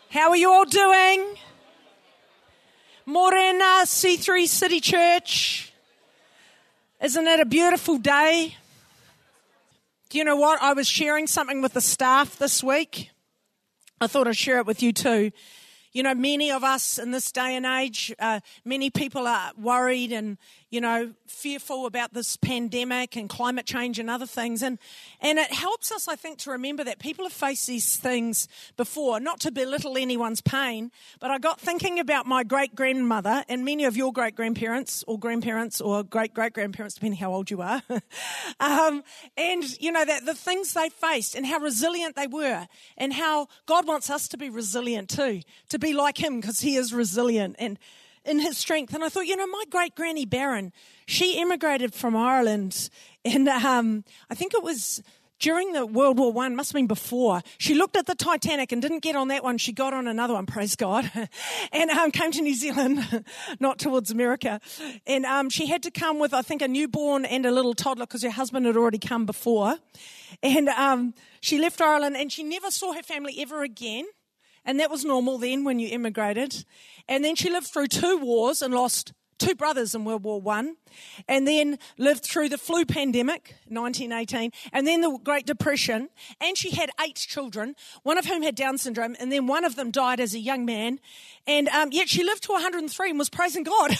How are you all doing? Morena, C3 City Church. Isn't it a beautiful day? Do you know what? I was sharing something with the staff this week. I thought I'd share it with you too. You know, many of us in this day and age, many people are worried and, fearful about this pandemic and climate change and other things. And it helps us, I think, to remember that people have faced these things before, not to belittle anyone's pain. But I got thinking about my great-grandmother and many of your great-grandparents or grandparents or great-great-grandparents, depending how old you are. That the things they faced and how resilient they were and how God wants us to be resilient too, to be like him because he is resilient and in his strength. And I thought, my great-granny Baron, she emigrated from Ireland and I think it was during the World War I, must have been before. She looked at the Titanic and didn't get on that one. She got on another one, praise God, and came to New Zealand, not towards America. And she had to come with, I think, a newborn and a little toddler because her husband had already come before. And she left Ireland and she never saw her family ever again. And that was normal then when you immigrated. And then she lived through 2 wars and lost 2 brothers in World War I. And then lived through the flu pandemic, 1918. And then the Great Depression. And she had 8 children, one of whom had Down syndrome. And then one of them died as a young man. And yet she lived to 103 and was praising God.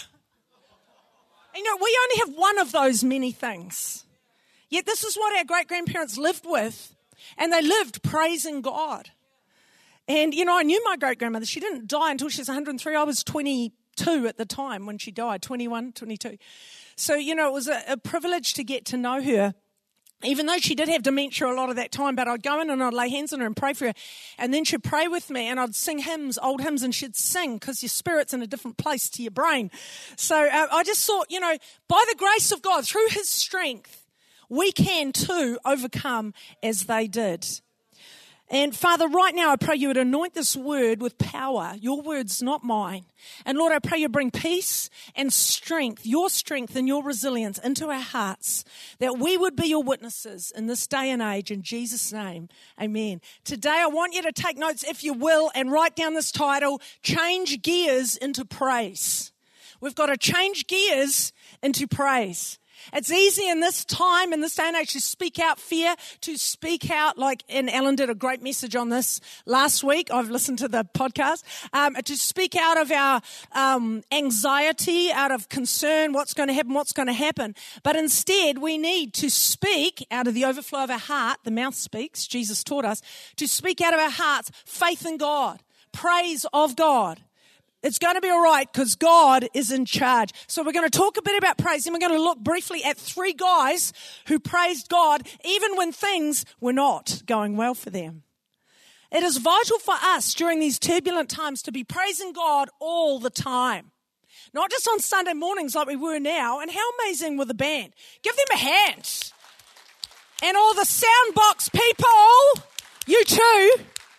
We only have one of those many things. Yet this is what our great-grandparents lived with. And they lived praising God. And, I knew my great-grandmother. She didn't die until she was 103. I was 22 at the time when she died, 21, 22. So, it was a privilege to get to know her, even though she did have dementia a lot of that time. But I'd go in and I'd lay hands on her and pray for her. And then she'd pray with me and I'd sing hymns, old hymns, and she'd sing because your spirit's in a different place to your brain. So I just thought, by the grace of God, through his strength, we can too overcome as they did. And Father, right now I pray you would anoint this word with power. Your words, not mine. And Lord, I pray you bring peace and strength, your strength and your resilience into our hearts, that we would be your witnesses in this day and age. In Jesus' name, amen. Today I want you to take notes, if you will, and write down this title, Change Gears into Praise. We've got to change gears into praise. It's easy in this time, in this day and age, to speak out fear, to speak out and Ellen did a great message on this last week. I've listened to the podcast. To speak out of our anxiety, out of concern, what's going to happen. But instead, we need to speak out of the overflow of our heart. The mouth speaks, Jesus taught us, to speak out of our hearts, faith in God, praise of God. It's going to be all right because God is in charge. So we're going to talk a bit about praise, and we're going to look briefly at 3 guys who praised God even when things were not going well for them. It is vital for us during these turbulent times to be praising God all the time. Not just on Sunday mornings like we were now. And how amazing with the band. Give them a hand. And all the soundbox people, you too.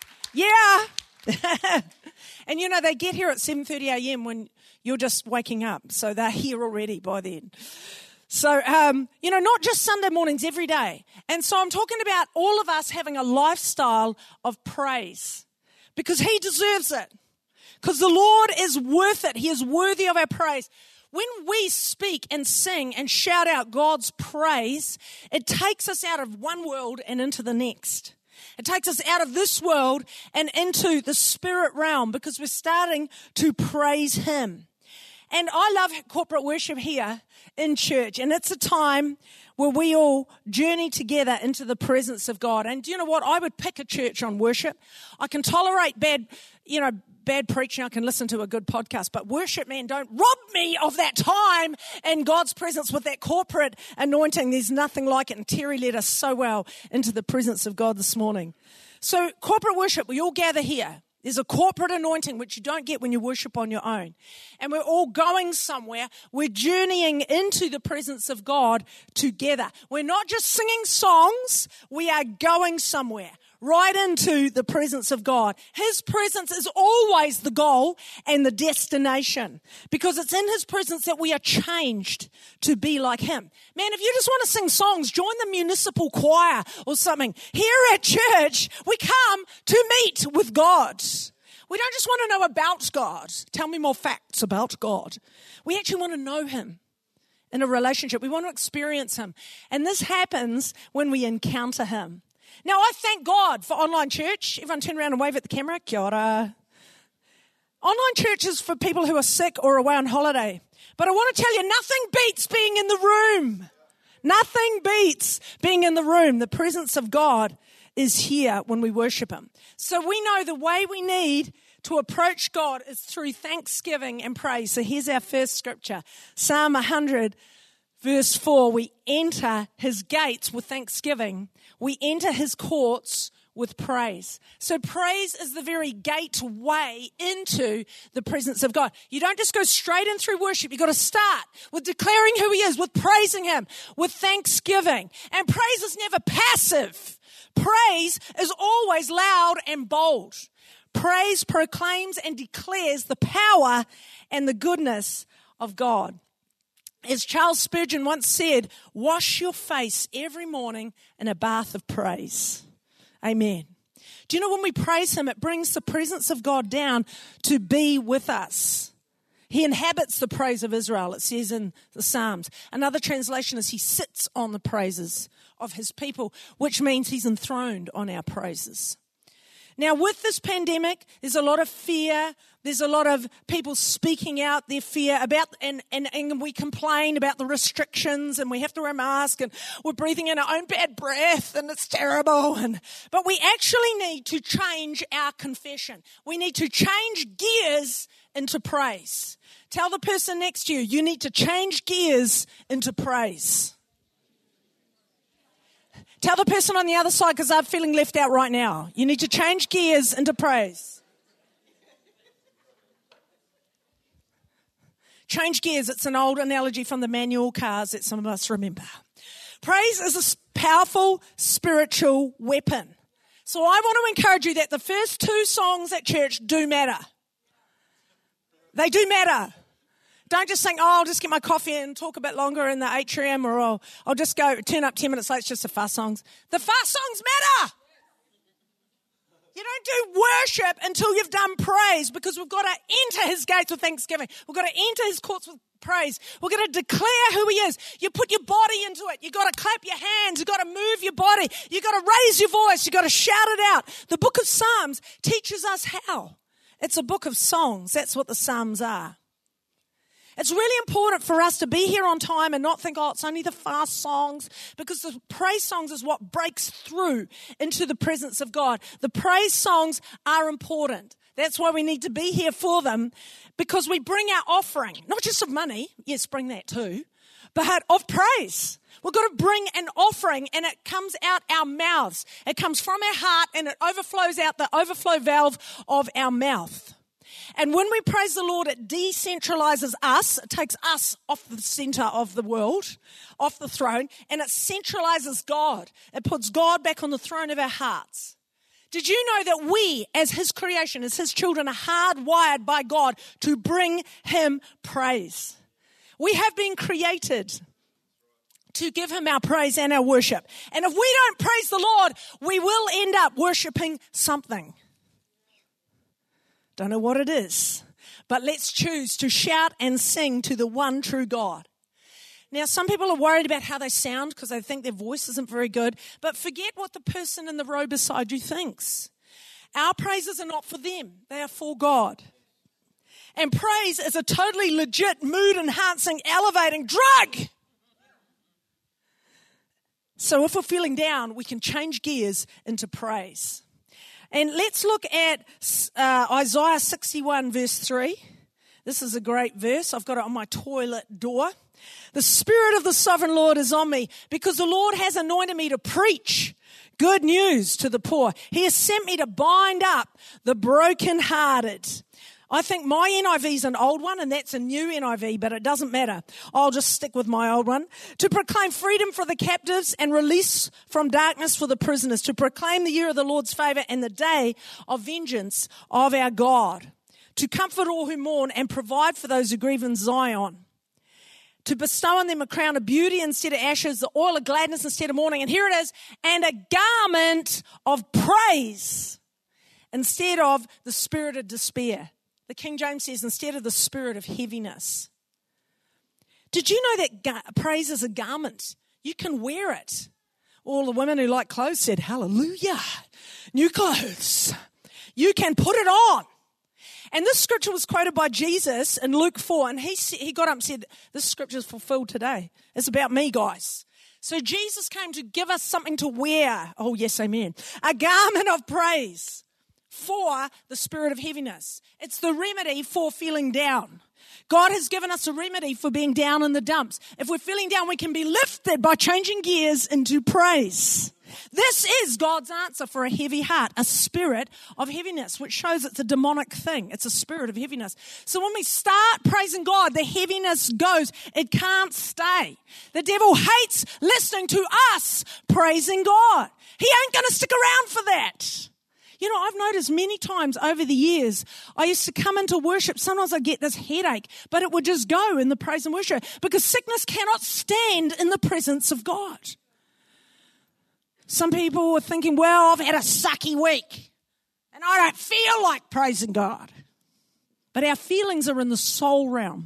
Yeah. And they get here at 7:30 a.m. when you're just waking up. So they're here already by then. So, not just Sunday mornings, every day. And so I'm talking about all of us having a lifestyle of praise because he deserves it. Because the Lord is worth it. He is worthy of our praise. When we speak and sing and shout out God's praise, it takes us out of one world and into the next. It takes us out of this world and into the spirit realm because we're starting to praise him. And I love corporate worship here in church. And it's a time where we all journey together into the presence of God. And do you know what? I would pick a church on worship. I can tolerate bad preaching. I can listen to a good podcast. But worship, man, don't rob me of that time in God's presence with that corporate anointing. There's nothing like it. And Terry led us so well into the presence of God this morning. So corporate worship, we all gather here. There's a corporate anointing which you don't get when you worship on your own. And we're all going somewhere. We're journeying into the presence of God together. We're not just singing songs. We are going somewhere. Right into the presence of God. His presence is always the goal and the destination because it's in his presence that we are changed to be like him. Man, if you just want to sing songs, join the municipal choir or something. Here at church, we come to meet with God. We don't just want to know about God. Tell me more facts about God. We actually want to know him in a relationship. We want to experience him. And this happens when we encounter him. Now, I thank God for online church. Everyone turn around and wave at the camera. Kia ora. Online church is for people who are sick or away on holiday. But I want to tell you, nothing beats being in the room. Nothing beats being in the room. The presence of God is here when we worship him. So we know the way we need to approach God is through thanksgiving and praise. So here's our first scripture. Psalm 100, verse 4. We enter his gates with thanksgiving. We enter his courts with praise. So praise is the very gateway into the presence of God. You don't just go straight in through worship. You've got to start with declaring who he is, with praising him, with thanksgiving. And praise is never passive. Praise is always loud and bold. Praise proclaims and declares the power and the goodness of God. As Charles Spurgeon once said, wash your face every morning in a bath of praise. Amen. Do you know when we praise him, it brings the presence of God down to be with us. He inhabits the praise of Israel, it says in the Psalms. Another translation is he sits on the praises of his people, which means he's enthroned on our praises. Now, with this pandemic, there's a lot of fear. There's a lot of people speaking out their fear about, and we complain about the restrictions, and we have to wear a mask, and we're breathing in our own bad breath, and it's terrible. But we actually need to change our confession. We need to change gears into praise. Tell the person next to you, you need to change gears into praise. Tell the person on the other side, because I'm feeling left out right now. You need to change gears into praise. Change gears. It's an old analogy from the manual cars that some of us remember. Praise is a powerful spiritual weapon. So I want to encourage you that the first two songs at church do matter. They do matter. Don't just think, I'll just get my coffee and talk a bit longer in the atrium, or I'll just go turn up 10 minutes late. It's just the fast songs. The fast songs matter. You don't do worship until you've done praise, because we've got to enter his gates with thanksgiving. We've got to enter his courts with praise. We're going to declare who he is. You put your body into it. You've got to clap your hands. You've got to move your body. You've got to raise your voice. You've got to shout it out. The book of Psalms teaches us how. It's a book of songs. That's what the Psalms are. It's really important for us to be here on time and not think, it's only the fast songs, because the praise songs is what breaks through into the presence of God. The praise songs are important. That's why we need to be here for them, because we bring our offering, not just of money, yes, bring that too, but of praise. We've got to bring an offering, and it comes out our mouths. It comes from our heart, and it overflows out the overflow valve of our mouth. And when we praise the Lord, it decentralizes us. It takes us off the center of the world, off the throne, and it centralizes God. It puts God back on the throne of our hearts. Did you know that we, as his creation, as his children, are hardwired by God to bring him praise? We have been created to give him our praise and our worship. And if we don't praise the Lord, we will end up worshiping something. Don't know what it is, but let's choose to shout and sing to the one true God. Now, some people are worried about how they sound because they think their voice isn't very good, but forget what the person in the row beside you thinks. Our praises are not for them. They are for God. And praise is a totally legit, mood-enhancing, elevating drug. So if we're feeling down, we can change gears into praise. And let's look at Isaiah 61 verse 3. This is a great verse. I've got it on my toilet door. The Spirit of the Sovereign Lord is on me, because the Lord has anointed me to preach good news to the poor. He has sent me to bind up the brokenhearted. I think my NIV is an old one, and that's a new NIV, but it doesn't matter. I'll just stick with my old one. To proclaim freedom for the captives and release from darkness for the prisoners. To proclaim the year of the Lord's favor and the day of vengeance of our God. To comfort all who mourn and provide for those who grieve in Zion. To bestow on them a crown of beauty instead of ashes, the oil of gladness instead of mourning. And here it is, and a garment of praise instead of the spirit of despair. The King James says instead of the spirit of heaviness. Did you know that praise is a garment? You can wear it. All the women who like clothes said, hallelujah, new clothes. You can put it on. And this scripture was quoted by Jesus in Luke 4, and he got up and said, this scripture is fulfilled today. It's about me, guys. So Jesus came to give us something to wear. Oh, yes, amen. A garment of praise for the spirit of heaviness. It's the remedy for feeling down. God has given us a remedy for being down in the dumps. If we're feeling down, we can be lifted by changing gears into praise. This is God's answer for a heavy heart, a spirit of heaviness, which shows it's a demonic thing. It's a spirit of heaviness. So when we start praising God, the heaviness goes. It can't stay. The devil hates listening to us praising God. He ain't going to stick around for that. You know, I've noticed many times over the years, I used to come into worship. Sometimes I'd get this headache, but it would just go in the praise and worship because sickness cannot stand in the presence of God. Some people were thinking, well, I've had a sucky week and I don't feel like praising God. But our feelings are in the soul realm.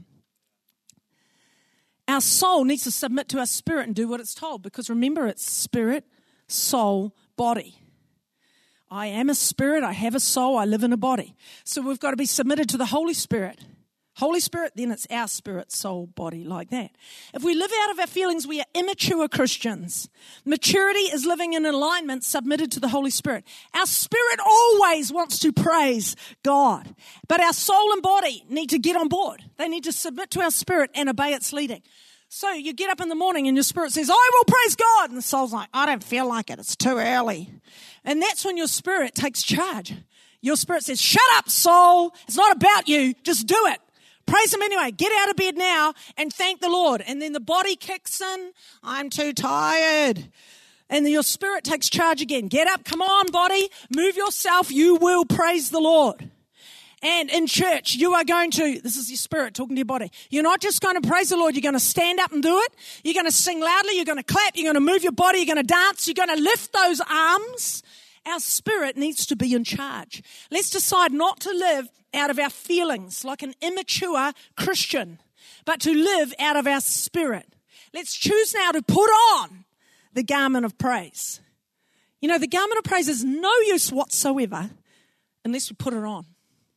Our soul needs to submit to our spirit and do what it's told because remember, it's spirit, soul, body. I am a spirit, I have a soul, I live in a body. So we've got to be submitted to the Holy Spirit. Holy Spirit, then it's our spirit, soul, body, like that. If we live out of our feelings, we are immature Christians. Maturity is living in alignment, submitted to the Holy Spirit. Our spirit always wants to praise God. But our soul and body need to get on board. They need to submit to our spirit and obey its leading. So you get up in the morning and your spirit says, I will praise God. And the soul's like, I don't feel like it. It's too early. And that's when your spirit takes charge. Your spirit says, shut up, soul. It's not about you. Just do it. Praise him anyway. Get out of bed now and thank the Lord. And then the body kicks in. I'm too tired. And then your spirit takes charge again. Get up. Come on, body. Move yourself. You will praise the Lord. And in church, you are going to, this is your spirit talking to your body. You're not just going to praise the Lord. You're going to stand up and do it. You're going to sing loudly. You're going to clap. You're going to move your body. You're going to dance. You're going to lift those arms. Our spirit needs to be in charge. Let's decide not to live out of our feelings like an immature Christian, but to live out of our spirit. Let's choose now to put on the garment of praise. You know, the garment of praise is no use whatsoever unless we put it on.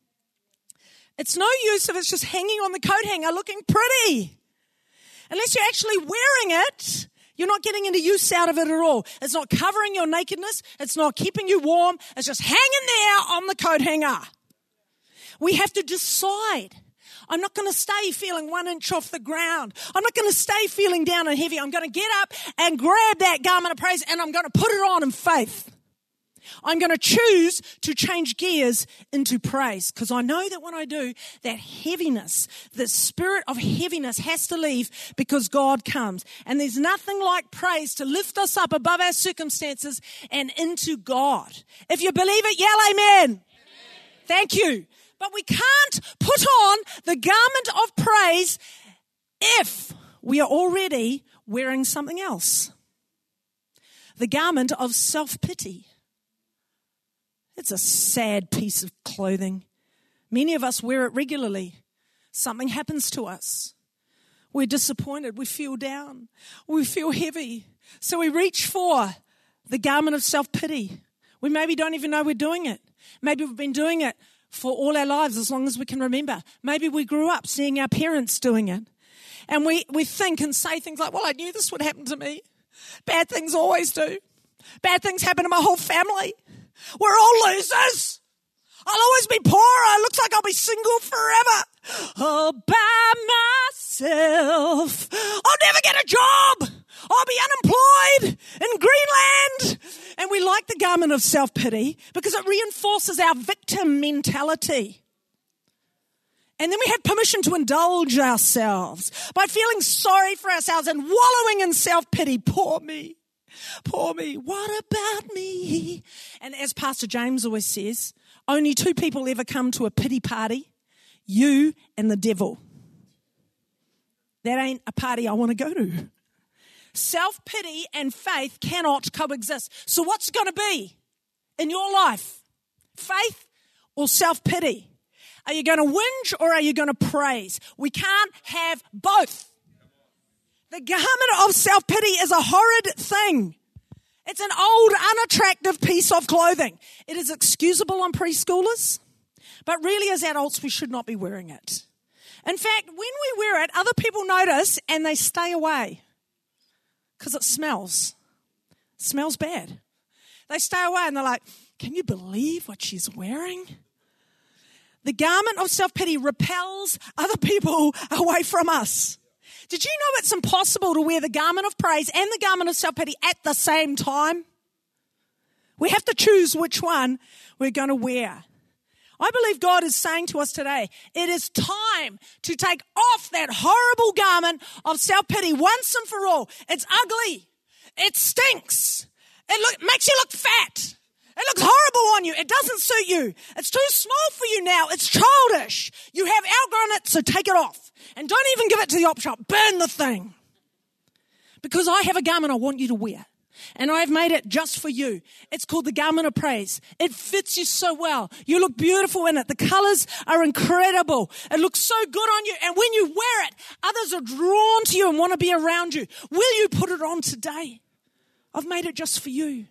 It's no use if it's just hanging on the coat hanger looking pretty. Unless you're actually wearing it, you're not getting any use out of it at all. It's not covering your nakedness. It's not keeping you warm. It's just hanging there on the coat hanger. We have to decide. I'm not going to stay feeling 1 inch off the ground. I'm not going to stay feeling down and heavy. I'm going to get up and grab that garment of praise and I'm going to put it on in faith. I'm going to choose to change gears into praise because I know that when I do, that heaviness, the spirit of heaviness has to leave because God comes. And there's nothing like praise to lift us up above our circumstances and into God. If you believe it, yell amen. Amen. Thank you. But we can't put on the garment of praise if we are already wearing something else. The garment of self-pity. It's a sad piece of clothing. Many of us wear it regularly. Something happens to us. We're disappointed. We feel down. We feel heavy. So we reach for the garment of self-pity. We maybe don't even know we're doing it. Maybe we've been doing it for all our lives as long as we can remember. Maybe we grew up seeing our parents doing it. And we think and say things like, well, I knew this would happen to me. Bad things always do. Bad things happen to my whole family. We're all losers. I'll always be poor. It looks like I'll be single forever. All by myself. I'll never get a job. I'll be unemployed in Greenland. And we like the garment of self-pity because it reinforces our victim mentality. And then we have permission to indulge ourselves by feeling sorry for ourselves and wallowing in self-pity. Poor me. Poor me. What about me? And as Pastor James always says, only 2 people ever come to a pity party, you and the devil. That ain't a party I want to go to. Self-pity and faith cannot coexist. So what's it going to be in your life? faith or self-pity? Are you going to whinge or are you going to praise? We can't have both. The garment of self-pity is a horrid thing. It's an old, unattractive piece of clothing. It is excusable on preschoolers, but really as adults we should not be wearing it. In fact, when we wear it, other people notice and they stay away because it smells. It smells bad. They stay away and they're like, can you believe what she's wearing? The garment of self-pity repels other people away from us. Did you know it's impossible to wear the garment of praise and the garment of self-pity at the same time? We have to choose which one we're going to wear. I believe God is saying to us today, it is time to take off that horrible garment of self-pity once and for all. It's ugly. It stinks. It makes you look fat. It looks horrible on you. It doesn't suit you. It's too small for you now. It's childish. You have outgrown it, so take it off. And don't even give it to the op shop. Burn the thing. Because I have a garment I want you to wear. And I have made it just for you. It's called the garment of praise. It fits you so well. You look beautiful in it. The colors are incredible. It looks so good on you. And when you wear it, others are drawn to you and want to be around you. Will you put it on today? I've made it just for you.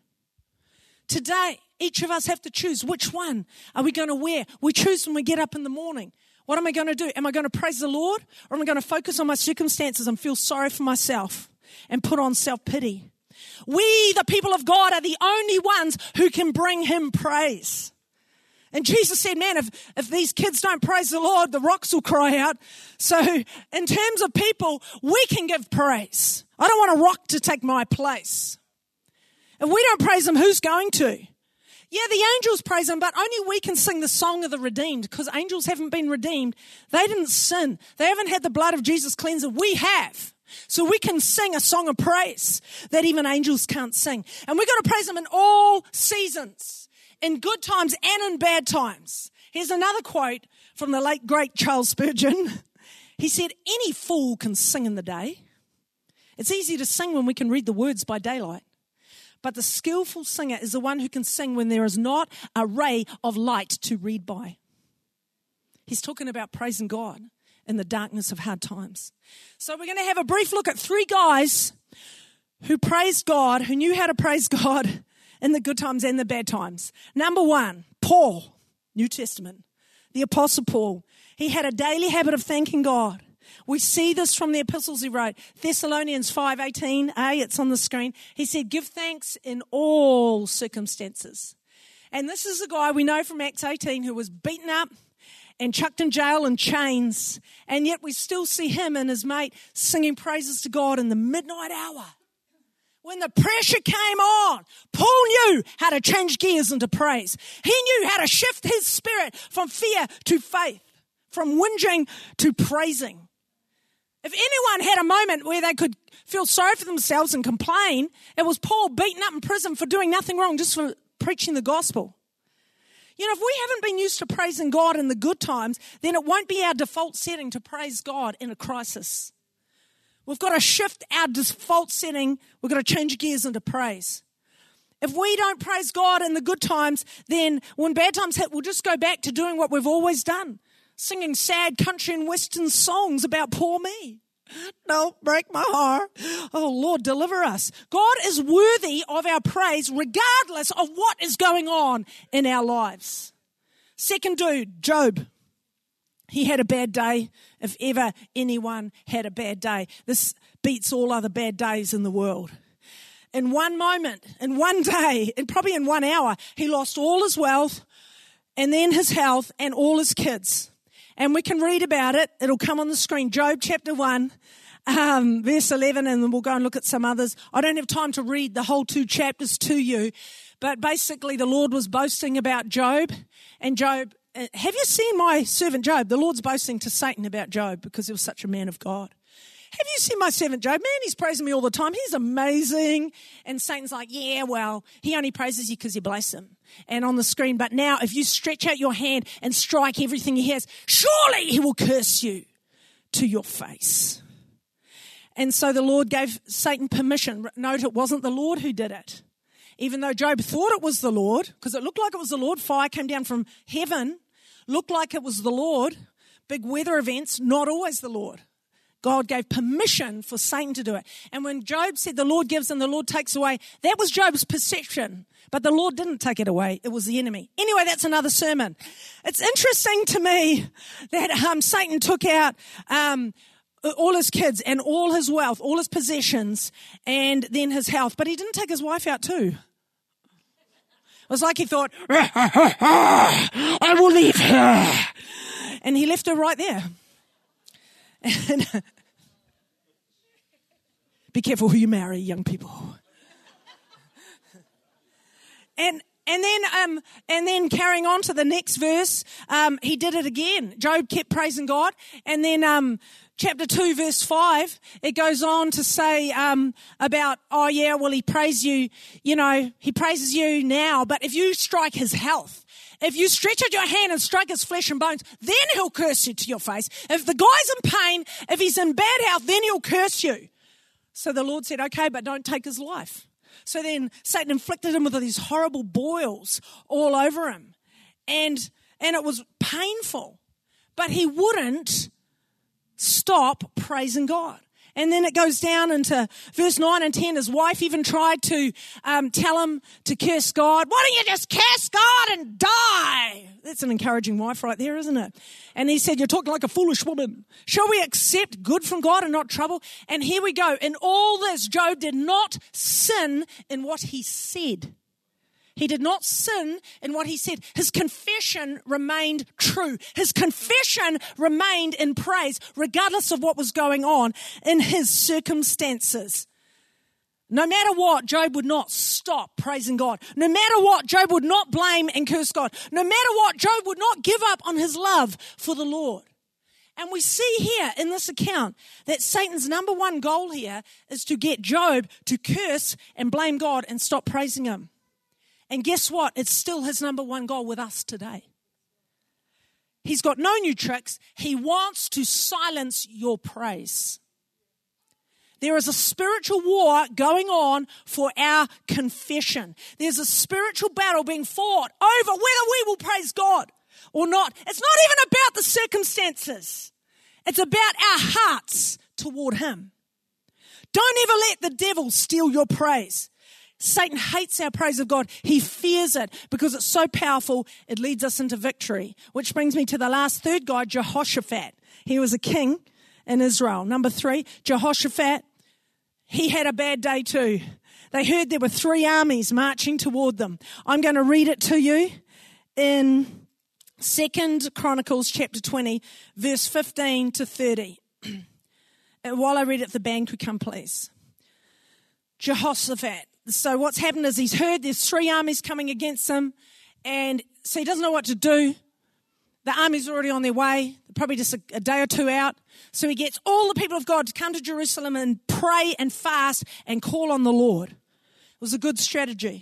Today, each of us have to choose which one are we going to wear. We choose when we get up in the morning. What am I going to do? Am I going to praise the Lord, or am I going to focus on my circumstances and feel sorry for myself and put on self-pity? We, the people of God, are the only ones who can bring him praise. And Jesus said, man, if these kids don't praise the Lord, the rocks will cry out. So in terms of people, we can give praise. I don't want a rock to take my place. If we don't praise him, who's going to? Yeah, the angels praise him, but only we can sing the song of the redeemed, because angels haven't been redeemed. They didn't sin. They haven't had the blood of Jesus cleanse them. We have. So we can sing a song of praise that even angels can't sing. And we've got to praise him in all seasons, in good times and in bad times. Here's another quote from the late, great Charles Spurgeon. He said, any fool can sing in the day. It's easy to sing when we can read the words by daylight. But the skillful singer is the one who can sing when there is not a ray of light to read by. He's talking about praising God in the darkness of hard times. So we're going to have a brief look at 3 guys who praised God, who knew how to praise God in the good times and the bad times. Number 1, Paul, New Testament, the Apostle Paul. He had a daily habit of thanking God. We see this from the epistles he wrote. Thessalonians 5:18a, it's on the screen. He said, give thanks in all circumstances. And this is a guy we know from Acts 18 who was beaten up and chucked in jail in chains. And yet we still see him and his mate singing praises to God in the midnight hour. When the pressure came on, Paul knew how to change gears into praise. He knew how to shift his spirit from fear to faith, from whinging to praising. If anyone had a moment where they could feel sorry for themselves and complain, it was Paul, beaten up in prison for doing nothing wrong, just for preaching the gospel. You know, if we haven't been used to praising God in the good times, then it won't be our default setting to praise God in a crisis. We've got to shift our default setting. We've got to change gears into praise. If we don't praise God in the good times, then when bad times hit, we'll just go back to doing what we've always done. Singing sad country and western songs about poor me. Don't break my heart. Oh, Lord, deliver us. God is worthy of our praise regardless of what is going on in our lives. Second dude, Job. He had a bad day, if ever anyone had a bad day. This beats all other bad days in the world. In one moment, in one day, and probably in 1 hour, he lost all his wealth and then his health and all his kids. And we can read about it. It'll come on the screen. Job chapter 1, verse 11, and then we'll go and look at some others. I don't have time to read the whole 2 chapters to you, but basically the Lord was boasting about Job. And Job, have you seen my servant Job? The Lord's boasting to Satan about Job because he was such a man of God. Have you seen my servant Job? Man, he's praising me all the time. He's amazing. And Satan's like, yeah, well, he only praises you because you bless him. And on the screen, but now if you stretch out your hand and strike everything he has, surely he will curse you to your face. And so the Lord gave Satan permission. Note, it wasn't the Lord who did it. even though Job thought it was the Lord, because it looked like it was the Lord, fire came down from heaven, looked like it was the Lord, big weather events, not always the Lord. God gave permission for Satan to do it. And when Job said the Lord gives and the Lord takes away, that was Job's perception. But the Lord didn't take it away. It was the enemy. Anyway, that's another sermon. It's interesting to me that Satan took out all his kids and all his wealth, all his possessions, and then his health. But he didn't take his wife out too. It was like he thought, I will leave her. And he left her right there. And be careful who you marry, young people. And then carrying on to the next verse, he did it again. Job kept praising God. And then chapter 2, verse 5, it goes on to say about, oh yeah, well, he praised you, he praises you now, but if you strike his health, if you stretch out your hand and strike his flesh and bones, then he'll curse you to your face. If the guy's in pain, if he's in bad health, then he'll curse you. So the Lord said, okay, but don't take his life. So then Satan inflicted him with these horrible boils all over him. And it was painful. But he wouldn't stop praising God. And then it goes down into verse 9 and 10. His wife even tried to tell him to curse God. Why don't you just curse God and die? That's an encouraging wife right there, isn't it? And he said, you're talking like a foolish woman. Shall we accept good from God and not trouble? And here we go. In all this, Job did not sin in what he said. He did not sin in what he said. His confession remained true. His confession remained in praise, regardless of what was going on in his circumstances. No matter what, Job would not stop praising God. No matter what, Job would not blame and curse God. No matter what, Job would not give up on his love for the Lord. And we see here in this account that Satan's number one goal here is to get Job to curse and blame God and stop praising him. And guess what? It's still his number one goal with us today. He's got no new tricks. He wants to silence your praise. There is a spiritual war going on for our confession. There's a spiritual battle being fought over whether we will praise God or not. It's not even about the circumstances. It's about our hearts toward him. Don't ever let the devil steal your praise. Satan hates our praise of God. He fears it because it's so powerful, it leads us into victory. Which brings me to the third guy, Jehoshaphat. He was a king in Israel. Number 3, Jehoshaphat, he had a bad day too. They heard there were 3 armies marching toward them. I'm going to read it to you in 2 Chronicles chapter 20, verse 15 to 30. And while I read it, the band could come, please. Jehoshaphat. So what's happened is he's heard there's 3 armies coming against him, and so he doesn't know what to do. The army's already on their way, probably just a day or 2 out. So he gets all the people of God to come to Jerusalem and pray and fast and call on the Lord. It was a good strategy.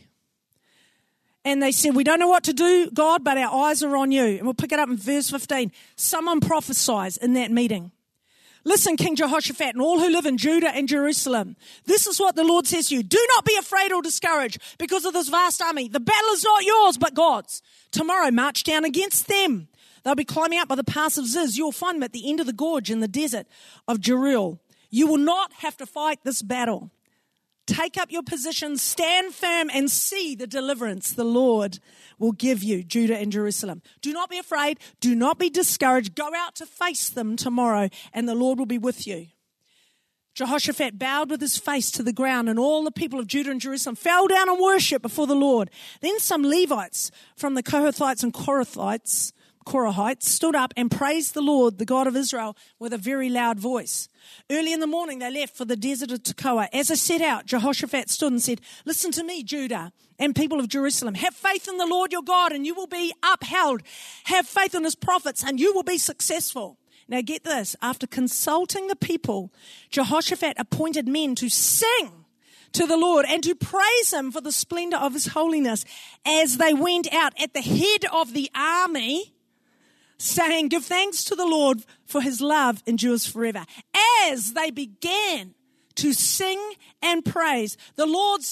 And they said, we don't know what to do, God, but our eyes are on you. And we'll pick it up in verse 15. Someone prophesies in that meeting. Listen, King Jehoshaphat, and all who live in Judah and Jerusalem. This is what the Lord says to you. Do not be afraid or discouraged because of this vast army. The battle is not yours, but God's. Tomorrow, march down against them. They'll be climbing up by the pass of Ziz. You'll find them at the end of the gorge in the desert of Jeruel. You will not have to fight this battle. Take up your position, stand firm, and see the deliverance the Lord will give you, Judah and Jerusalem. Do not be afraid. Do not be discouraged. Go out to face them tomorrow, and the Lord will be with you. Jehoshaphat bowed with his face to the ground, and all the people of Judah and Jerusalem fell down and worshipped before the Lord. Then some Levites from the Kohathites and Korahites stood up and praised the Lord, the God of Israel, with a very loud voice. Early in the morning, they left for the desert of Tekoa. As they set out, Jehoshaphat stood and said, listen to me, Judah and people of Jerusalem. Have faith in the Lord your God, and you will be upheld. Have faith in his prophets, and you will be successful. Now get this. After consulting the people, Jehoshaphat appointed men to sing to the Lord and to praise him for the splendor of his holiness as they went out at the head of the army, saying, give thanks to the Lord for his love endures forever. As they began to sing and praise, the Lord sent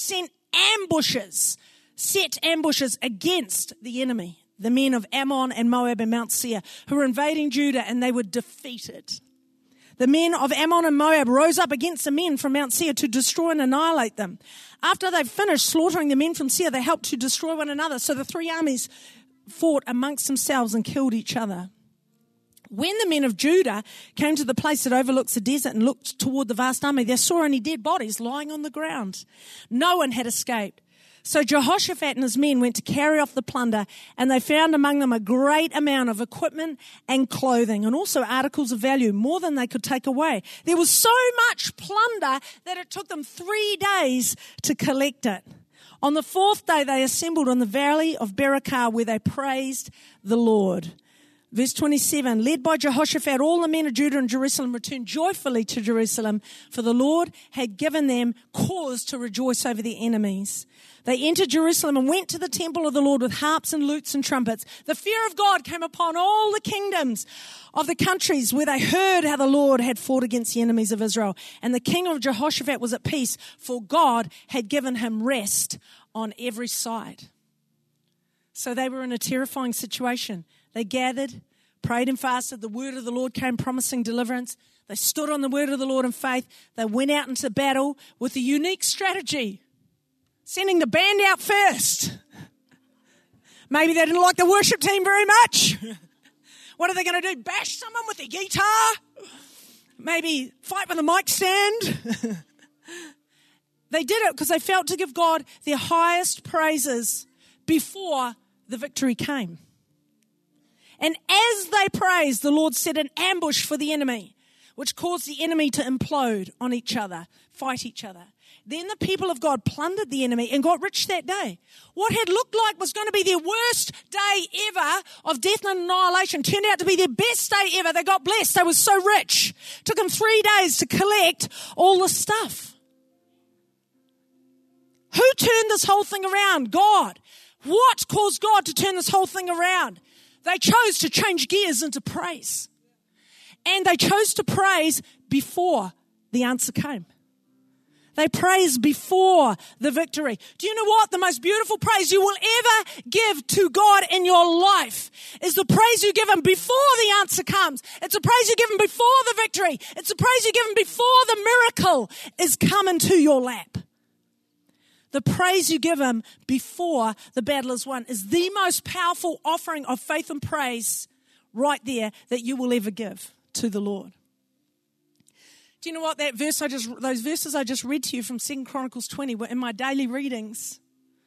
set ambushes against the enemy, the men of Ammon and Moab and Mount Seir, who were invading Judah, and they were defeated. The men of Ammon and Moab rose up against the men from Mount Seir to destroy and annihilate them. After they finished slaughtering the men from Seir, they helped to destroy one another. So the three armies fought amongst themselves and killed each other. When the men of Judah came to the place that overlooks the desert and looked toward the vast army, they saw only dead bodies lying on the ground. No one had escaped. So Jehoshaphat and his men went to carry off the plunder, and they found among them a great amount of equipment and clothing, and also articles of value, more than they could take away. There was so much plunder that it took them 3 days to collect it. On the 4th day, they assembled on the valley of Berakah, where they praised the Lord. Verse 27, led by Jehoshaphat, all the men of Judah and Jerusalem returned joyfully to Jerusalem, for the Lord had given them cause to rejoice over their enemies. They entered Jerusalem and went to the temple of the Lord with harps and lutes and trumpets. The fear of God came upon all the kingdoms of the countries where they heard how the Lord had fought against the enemies of Israel. And the king of Jehoshaphat was at peace, for God had given him rest on every side. So they were in a terrifying situation. They gathered, prayed and fasted. The word of the Lord came promising deliverance. They stood on the word of the Lord in faith. They went out into battle with a unique strategy, sending the band out first. Maybe they didn't like the worship team very much. What are they going to do? Bash someone with a guitar? Maybe fight with a mic stand? They did it because they felt to give God their highest praises before the victory came. And as they praised, the Lord set an ambush for the enemy, which caused the enemy to implode on each other, fight each other. Then the people of God plundered the enemy and got rich that day. What had looked like was going to be their worst day ever of death and annihilation turned out to be their best day ever. They got blessed. They were so rich. It took them 3 days to collect all the stuff. Who turned this whole thing around? God. What caused God to turn this whole thing around? They chose to change gears into praise. And they chose to praise before the answer came. They praised before the victory. Do you know what? The most beautiful praise you will ever give to God in your life is the praise you give Him before the answer comes. It's a praise you give Him before the victory. It's a praise you give Him before the miracle is coming to your lap. The praise you give Him before the battle is won is the most powerful offering of faith and praise right there that you will ever give to the Lord. Do you know what? Those verses I just read to you from 2 Chronicles 20 were in my daily readings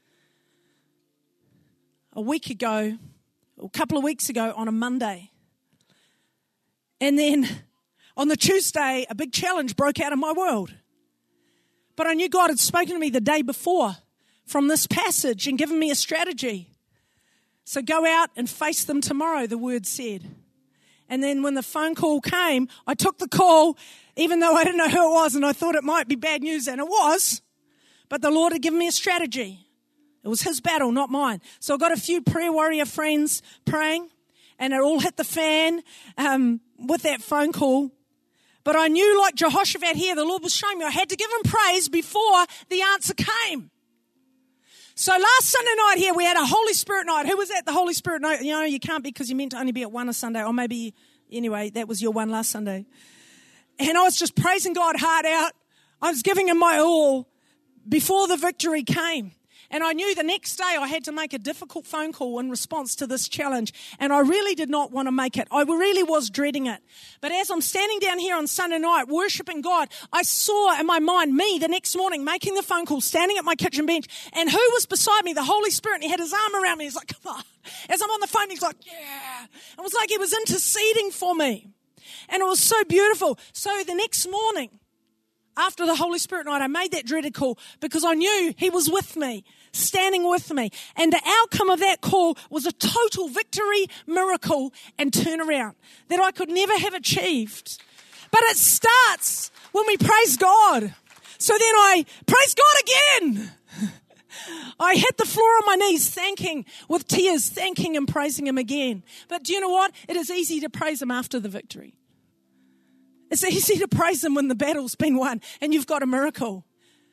a couple of weeks ago on a Monday. And then on the Tuesday, a big challenge broke out in my world. But I knew God had spoken to me the day before from this passage and given me a strategy. So go out and face them tomorrow, the word said. And then when the phone call came, I took the call, even though I didn't know who it was, and I thought it might be bad news, and it was. But the Lord had given me a strategy. It was His battle, not mine. So I got a few prayer warrior friends praying, and it all hit the fan with that phone call. But I knew, like Jehoshaphat here, the Lord was showing me I had to give Him praise before the answer came. So last Sunday night here, we had a Holy Spirit night. Who was at the Holy Spirit night? You know, you can't be because you meant to only be at one a Sunday. Or maybe, anyway, that was your one last Sunday. And I was just praising God hard out. I was giving Him my all before the victory came. And I knew the next day I had to make a difficult phone call in response to this challenge. And I really did not want to make it. I really was dreading it. But as I'm standing down here on Sunday night worshiping God, I saw in my mind me the next morning making the phone call, standing at my kitchen bench. And who was beside me? The Holy Spirit. And He had His arm around me. He's like, come on. As I'm on the phone, He's like, yeah. It was like He was interceding for me. And it was so beautiful. So the next morning, after the Holy Spirit night, I made that dreaded call because I knew He was with me, standing with me. And the outcome of that call was a total victory, miracle, and turnaround that I could never have achieved. But it starts when we praise God. So then I praise God again. I hit the floor on my knees, thanking with tears, thanking and praising Him again. But do you know what? It is easy to praise Him after the victory. It's easy to praise Him when the battle's been won and you've got a miracle.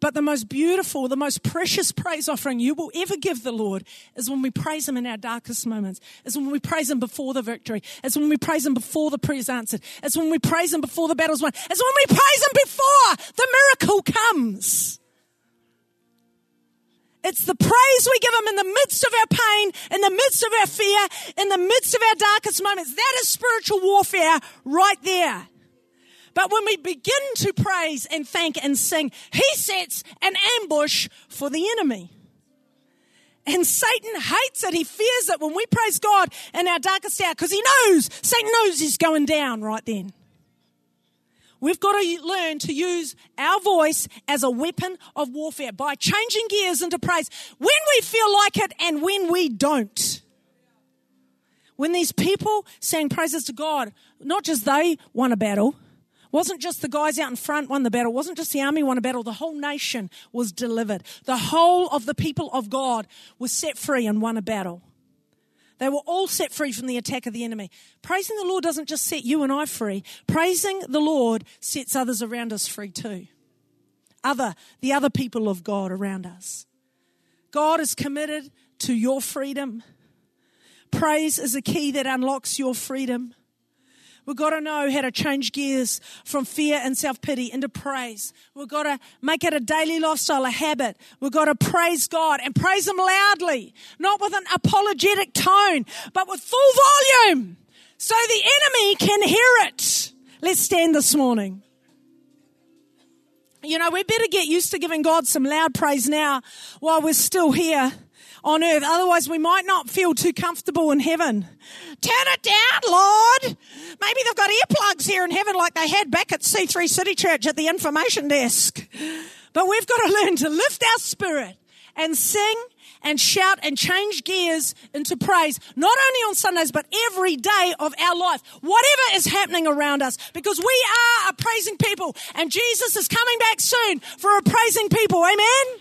But the most beautiful, the most precious praise offering you will ever give the Lord is when we praise Him in our darkest moments. Is when we praise Him before the victory. It's when we praise Him before the prayer's answered. It's when we praise Him before the battle's won. It's when we praise Him before the miracle comes. It's the praise we give Him in the midst of our pain, in the midst of our fear, in the midst of our darkest moments. That is spiritual warfare right there. But when we begin to praise and thank and sing, He sets an ambush for the enemy. And Satan hates it. He fears it when we praise God in our darkest hour because Satan knows he's going down right then. We've got to learn to use our voice as a weapon of warfare by changing gears into praise when we feel like it and when we don't. When these people sang praises to God, not just they won a battle, wasn't just the guys out in front won the battle, wasn't just the army won a battle, the whole nation was delivered. The whole of the people of God was set free and won a battle. They were all set free from the attack of the enemy. Praising the Lord doesn't just set you and I free. Praising the Lord sets others around us free too. The other people of God around us. God is committed to your freedom. Praise is a key that unlocks your freedom. We've got to know how to change gears from fear and self-pity into praise. We've got to make it a daily lifestyle, a habit. We've got to praise God and praise Him loudly, not with an apologetic tone, but with full volume so the enemy can hear it. Let's stand this morning. You know, we better get used to giving God some loud praise now while we're still here on earth. Otherwise, we might not feel too comfortable in heaven. Turn it down, Lord. Maybe they've got earplugs here in heaven like they had back at C3 City Church at the information desk. But we've got to learn to lift our spirit and sing and shout and change gears into praise, not only on Sundays, but every day of our life, whatever is happening around us, because we are a praising people, and Jesus is coming back soon for a praising people. Amen?